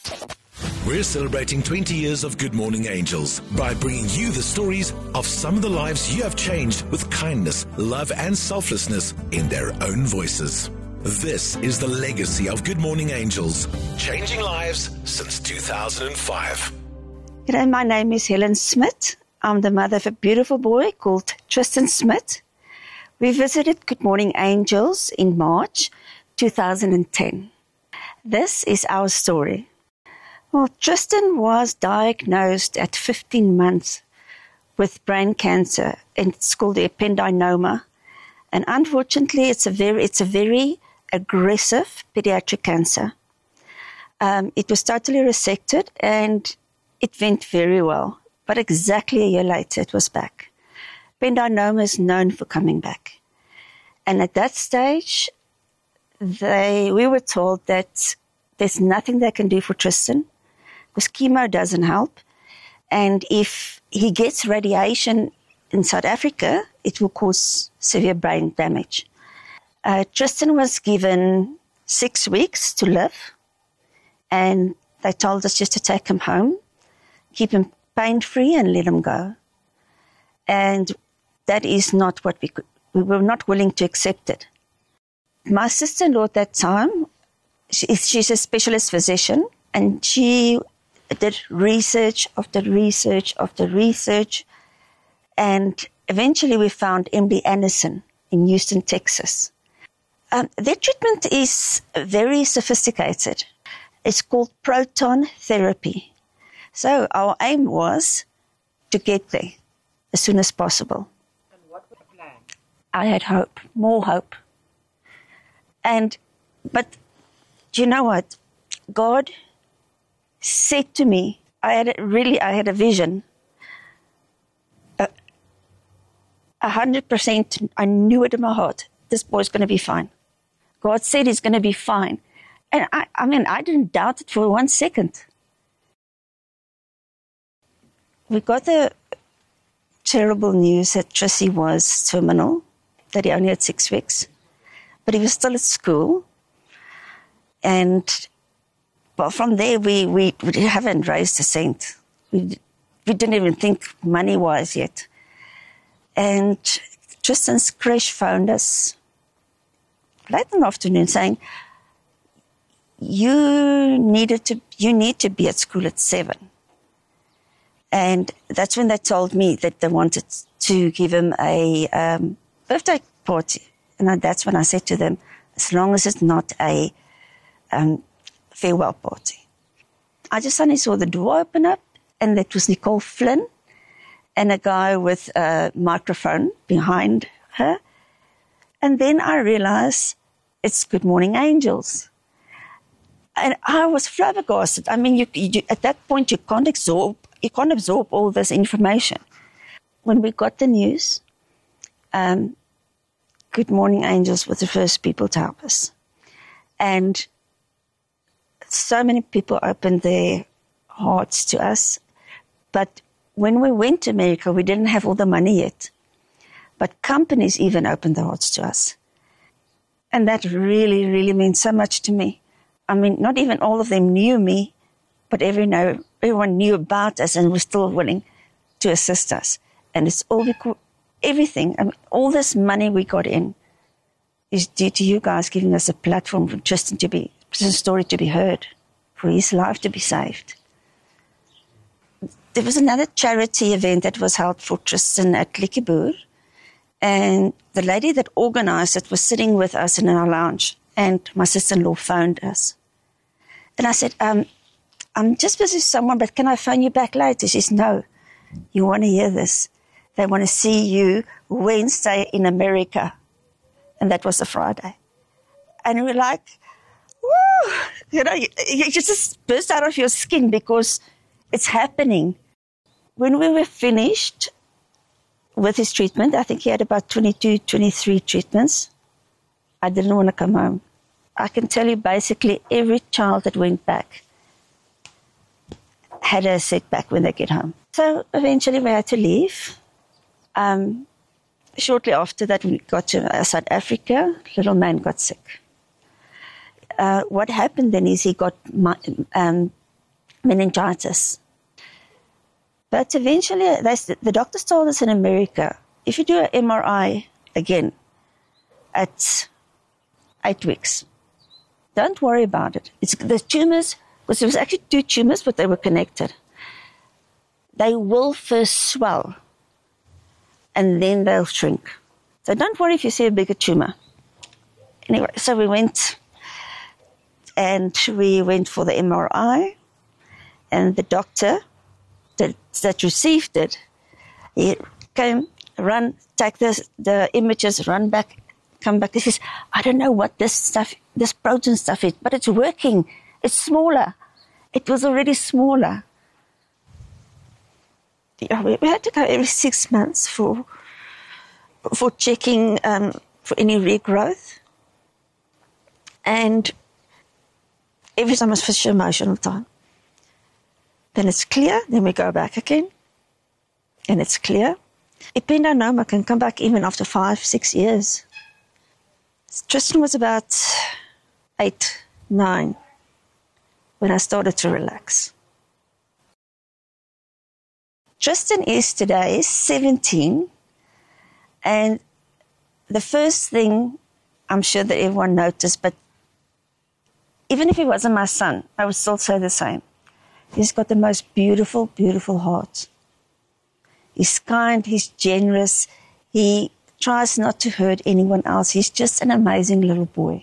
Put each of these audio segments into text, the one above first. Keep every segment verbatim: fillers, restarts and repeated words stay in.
We're celebrating twenty years of Good Morning Angels by bringing you the stories of some of the lives you have changed with kindness, love and selflessness in their own voices. This is the legacy of Good Morning Angels, changing lives since two thousand five. G'day, my name is Helen Smith. I'm the mother of a beautiful boy called Tristan Smith. We visited Good Morning Angels in March two thousand ten. This is our story. Well, Tristan was diagnosed at fifteen months with brain cancer, and it's called the ependymoma. And unfortunately, it's a very, it's a very aggressive pediatric cancer. Um, it was totally resected, and it went very well. But exactly a year later, it was back. Ependymoma is known for coming back. And at that stage, they we were told that there's nothing they can do for Tristan, because chemo doesn't help. And if he gets radiation in South Africa, it will cause severe brain damage. Uh, Tristan was given six weeks to live, and they told us just to take him home, keep him pain-free, and let him go. And that is not what we could, we were not willing to accept it. My sister-in-law at that time, she, she's a specialist physician, and she did research after research after research, and eventually we found M D Anderson in Houston, Texas. Um, their treatment is very sophisticated. It's called proton therapy. So our aim was to get there as soon as possible. And what was the plan? I had hope, more hope. And, but do you know what? God said to me, I had a, really, I had a vision. A hundred percent, I knew it in my heart. This boy's going to be fine. God said he's going to be fine. And I, I mean, I didn't doubt it for one second. We got the terrible news that Trissy was terminal, that he only had six weeks. But he was still at school. And well, from there, we, we, we haven't raised a cent. We, we didn't even think money-wise yet. And Tristan's creche phoned us late in the afternoon saying, you needed to, you need to be at school at seven. And that's when they told me that they wanted to give him a um, birthday party. And that's when I said to them, as long as it's not a um, farewell party. I just suddenly saw the door open up, and that was Nicole Flynn and a guy with a microphone behind her. And then I realized it's Good Morning Angels. And I was flabbergasted. I mean, you, you, at that point, you can't absorb, you can't absorb all this information. When we got the news, um, Good Morning Angels were the first people to help us. And so many people opened their hearts to us. But when we went to America, we didn't have all the money yet. But companies even opened their hearts to us. And that really, really meant so much to me. I mean, not even all of them knew me, but every know, everyone knew about us and was still willing to assist us. And it's all because everything, I mean, all this money we got in is due to you guys giving us a platform for Tristan to be, Tristan's story to be heard, for his life to be saved. There was another charity event that was held for Tristan at Likkeboer, and the lady that organized it was sitting with us in our lounge, and my sister-in-law phoned us. And I said, um, I'm just busy with someone, but can I phone you back later? She says, no, you want to hear this. They want to see you Wednesday in America. And that was a Friday. And we were like, woo! You know, you, you just burst out of your skin because it's happening. When we were finished with his treatment, I think he had about twenty-two, twenty-three treatments. I didn't want to come home. I can tell you basically every child that went back had a setback when they get home. So eventually we had to leave. Um, shortly after that, we got to uh, South Africa. Little man got sick. Uh, what happened then is he got my, um, meningitis. But eventually, they, the doctors told us in America, if you do an M R I again at eight weeks, don't worry about it. It's the tumors, because there was actually two tumors, but they were connected. They will first swell, and then they'll shrink. So don't worry if you see a bigger tumor. Anyway, so we went, and we went for the M R I, and the doctor that, that received it, he came, run, take the, the images, run back, come back. He says, I don't know what this stuff, this protein stuff is, but it's working. It's smaller. It was already smaller. Yeah, we, we had to go every six months for for checking um, for any regrowth. And every time it's for emotional time. Then it's clear, then we go back again, and it's clear. Ependyma can come back even after five, six years. Tristan was about eight, nine when I started to relax. Tristan is today seventeen, and the first thing I'm sure that everyone noticed, but even if he wasn't my son, I would still say the same. He's got the most beautiful, beautiful heart. He's kind, he's generous, he tries not to hurt anyone else. He's just an amazing little boy.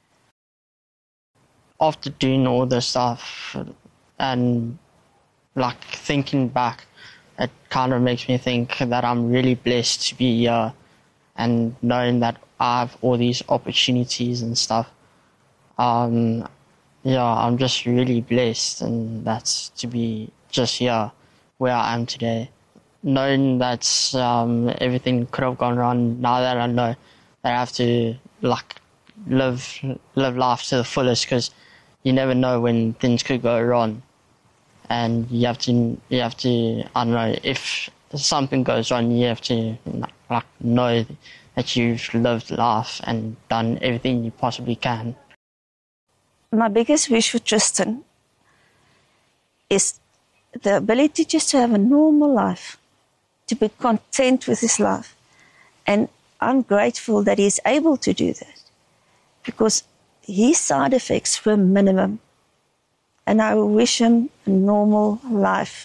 After doing all this stuff and like thinking back, it kind of makes me think that I'm really blessed to be here and knowing that I have all these opportunities and stuff. Um, yeah, I'm just really blessed, and that's to be just here where I am today. Knowing that um, everything could have gone wrong, now that I know that I have to like live live life to the fullest, because you never know when things could go wrong, and you have to you have to I don't know, if something goes wrong, you have to like know that you've lived life and done everything you possibly can. My biggest wish for Tristan is the ability just to have a normal life, to be content with his life. And I'm grateful that he's able to do that, because his side effects were minimum. And I wish him a normal life.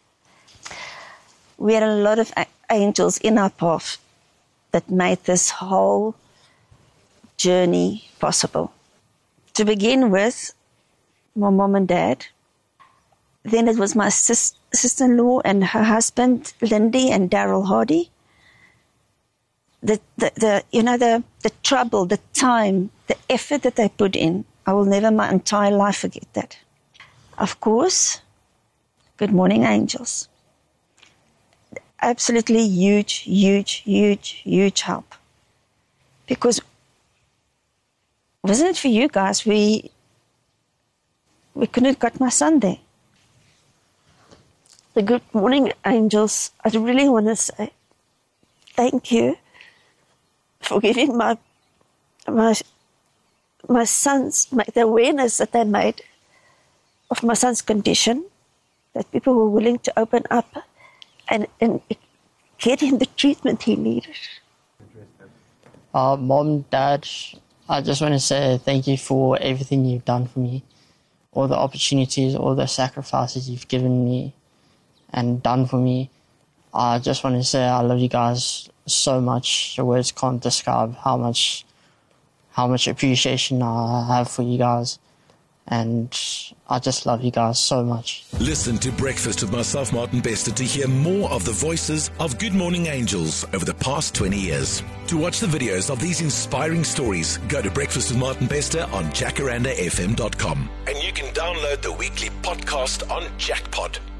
We had a lot of angels in our path that made this whole journey possible. To begin with, my mom and dad. Then it was my sis- sister-in-law and her husband, Lindy and Daryl Hardy. The, the, the, you know, the, the trouble, the time, the effort that they put in, I will never my entire life forget that. Of course, Good Morning Angels. Absolutely huge, huge, huge, huge help. Because wasn't it for you guys, we we couldn't have got my son there. The Good Morning Angels, I really want to say thank you for giving my my my sons, my, the awareness that they made of my son's condition, that people were willing to open up and, and get him the treatment he needed. Uh, Mom, Dad, I just want to say thank you for everything you've done for me, all the opportunities, all the sacrifices you've given me and done for me. I just want to say I love you guys so much. The words can't describe how much, how much appreciation I have for you guys. And I just love you guys so much. Listen to Breakfast with myself, Martin Bester, to hear more of the voices of Good Morning Angels over the past twenty years. To watch the videos of these inspiring stories, go to Breakfast with Martin Bester on jacaranda f m dot com. And you can download the weekly podcast on Jackpod.